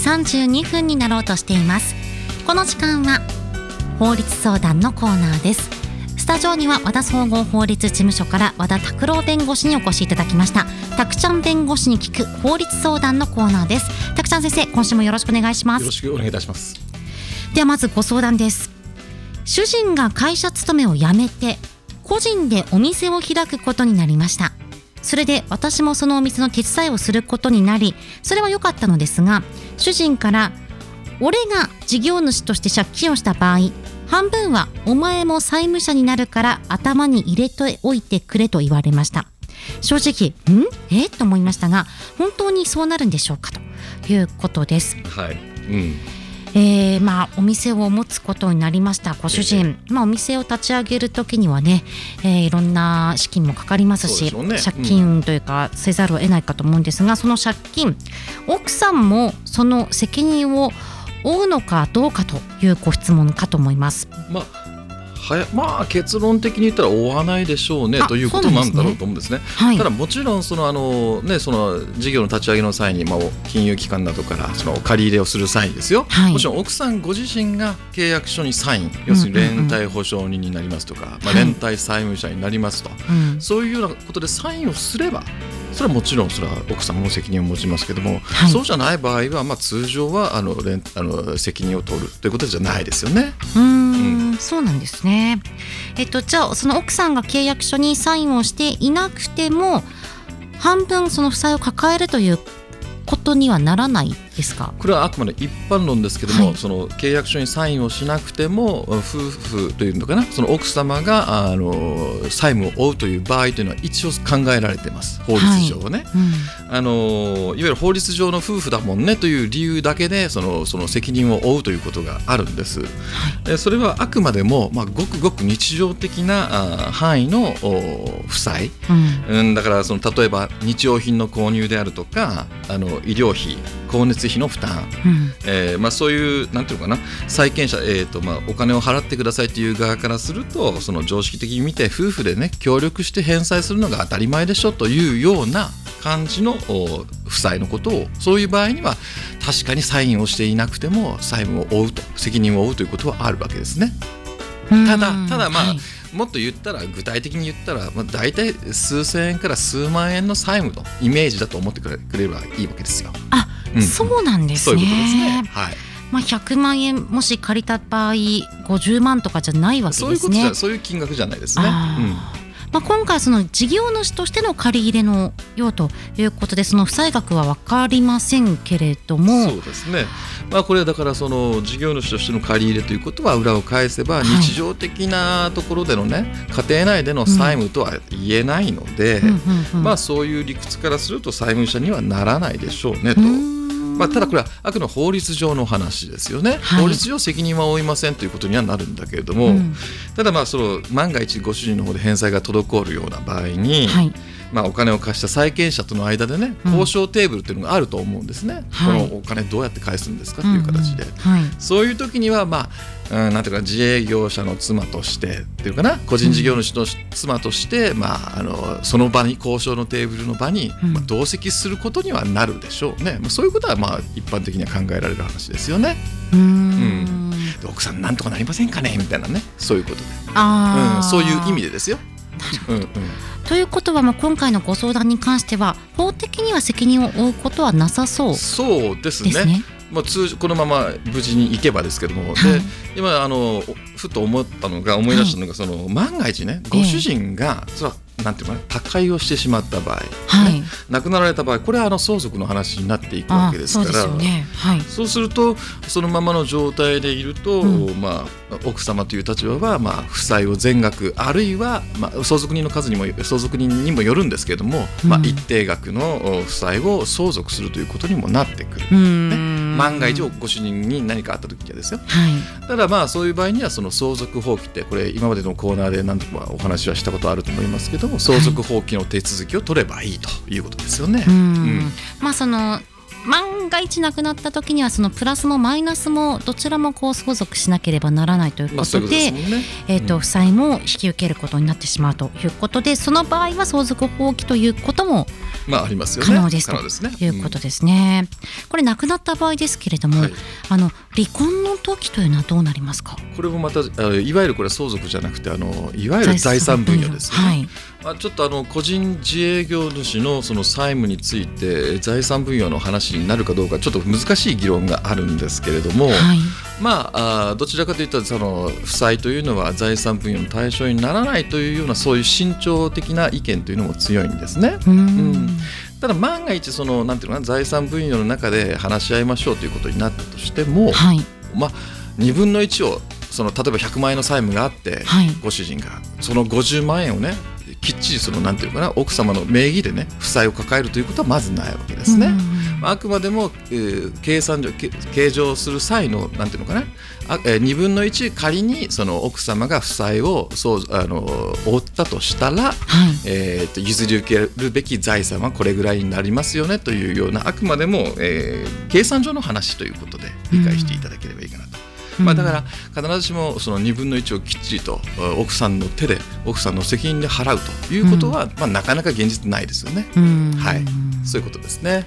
32分になろうとしています。この時間は法律相談のコーナーです。スタジオには和田総合法律事務所から和田拓郎弁護士にお越しいただきました。たくちゃん弁護士に聞く法律相談のコーナーです。たくちゃん先生、今週もよろしくお願いします。 よろしくお願いいたします。 ではまずご相談です。主人が会社勤めを辞めて個人でお店を開くことになりました。それで私もそのお店の手伝いをすることになり、それは良かったのですが、主人から俺が事業主として借金をした場合、半分はお前も債務者になるから頭に入れておいてくれと言われました。正直と思いましたが、本当にそうなるんでしょうかということです。 はい、 お店を持つことになりましたご主人、お店を立ち上げるときにはね、いろんな資金もかかりますし、借金というかせざるを得ないかと思うんですが、その借金、奥さんもその責任を負うのかどうかというご質問かと思います。 結論的に言ったら追わないでしょうねということなんだろうと思うんですね。ただもちろんその事業の立ち上げの際に、金融機関などからその借り入れをする際にですよ、もちろん奥さんご自身が契約書にサイン、要するに連帯保証人になりますとか、連帯債務者になりますと、そういうようなことでサインをすれば、それはもちろんそれは奥様も責任を持ちますけども、そうじゃない場合は、通常は責任を取るということじゃないですよね。 そうなんですね。じゃあその奥さんが契約書にサインをしていなくても半分その負債を抱えるということにはならないですか？ これはあくまで一般論ですけども、その契約書にサインをしなくても夫婦というのかな、その奥様が債務を負うという場合というのは一応考えられています、法律上ね。いわゆる法律上の夫婦だもんねという理由だけでその責任を負うということがあるんです。それはあくまでも、ごくごく日常的な範囲の負債、だから例えば日用品の購入であるとか医療費、光熱費の負担、そういうなんていうのかな、債権者、お金を払ってくださいという側からすると、その常識的に見て夫婦でね協力して返済するのが当たり前でしょというような感じの負債のことを、そういう場合には確かにサインをしていなくても債務を負うと、責任を負うということはあるわけですね。ただもっと言ったら、具体的に言ったら、大体数千円から数万円の債務とイメージだと思ってくれればいいわけですよ。 そうなんですね。 そういうことですね。 100万円もし借りた場合50万とかじゃないわけですね。 そういう金額じゃないですね。 今回その事業主としての借り入れのようということで、その負債額は分かりませんけれども、 そうですね。これはだからその事業主としての借り入れということは裏を返せば、日常的なところでのね、家庭内での債務とは言えないので、そういう理屈からすると債務者にはならないでしょうねと。ただこれはあくまで法律上の話ですよね。法律上責任は負いませんということにはなるんだけれども、ただその万が一ご主人の方で返済が滞るような場合に、お金を貸した債権者との間でね、交渉テーブルというのがあると思うんですね。このお金どうやって返すんですかという形で、そういう時にはなんていうか、自営業者の妻としてっていうかな、個人事業主の妻として、その場に、交渉のテーブルの場に、同席することにはなるでしょうね。そういうことは一般的には考えられる話ですよね。奥さんなんとかなりませんかねみたいなね、そういうことで、そういう意味でですよ。 ということは、今回のご相談に関しては法的には責任を負うことはなさそうですね。 そうですね。通常このまま無事に行けばですけども、で今ふと思い出したのが、その万が一ね、ご主人がそれはなんていうかな、他界をしてしまった場合、亡くなられた場合、これは相続の話になっていくわけですから、そうするとそのままの状態でいると、奥様という立場は負債を全額、あるいは相続人の数にも相続人にもよるんですけれども、一定額の負債を相続するということにもなってくる、万が一ご主人に何かあった時にはですよ。ただそういう場合には、その相続放棄って、これ今までのコーナーで何度かお話はしたことあると思いますけども、相続放棄の手続きを取ればいいということですよね。 その万万が一亡くなった時にはそのプラスもマイナスもどちらもこう相続しなければならないということで、負債も引き受けることになってしまうということで、その場合は相続放棄ということもありますよね。 可能ですということですね。これ亡くなった場合ですけれども、離婚の時というのはどうなりますか？ これもまたいわゆるこれ相続じゃなくていわゆる財産分与ですね。ちょっと個人自営業主のその債務について財産分与の話になるかどうかちょっと難しい議論があるんですけれども、どちらかというとその負債というのは財産分与の対象にならないというようなそういう慎重的な意見というのも強いんですね。ただ万が一なんていうのかな、財産分与の中で話し合いましょうということになったとしても、2分の1を例えば100万円の債務があって、ご主人がその50万円をねきっちりなんていうかな、奥様の名義でね負債を抱えるということはまずないわけですね。あくまでも、計上する際のなんていうのかな、2分の1仮にその奥様が負債を負ったとしたら、譲り受けるべき財産はこれぐらいになりますよねというような、あくまでも、計算上の話ということで理解していただければいいかなと。だから必ずしもその2分の1をきっちりと奥さんの手で奥さんの責任で払うということは、なかなか現実ないですよね。そういうことですね。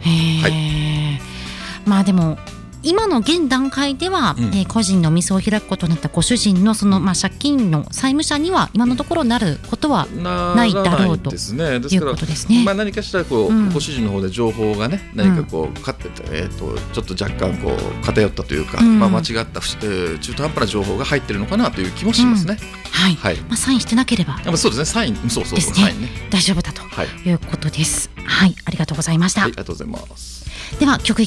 でも今の現段階では、個人のお店を開くことになったご主人の借金の債務者には今のところなることはないだろうということですね。 何かしらご主人の方で情報がね何かちょっと若干偏ったというか、間違った中途半端な情報が入ってるのかなという気もしますね。 サインしてなければそうですね、サイン大丈夫だということです。ありがとうございました。 ありがとうございます。 では曲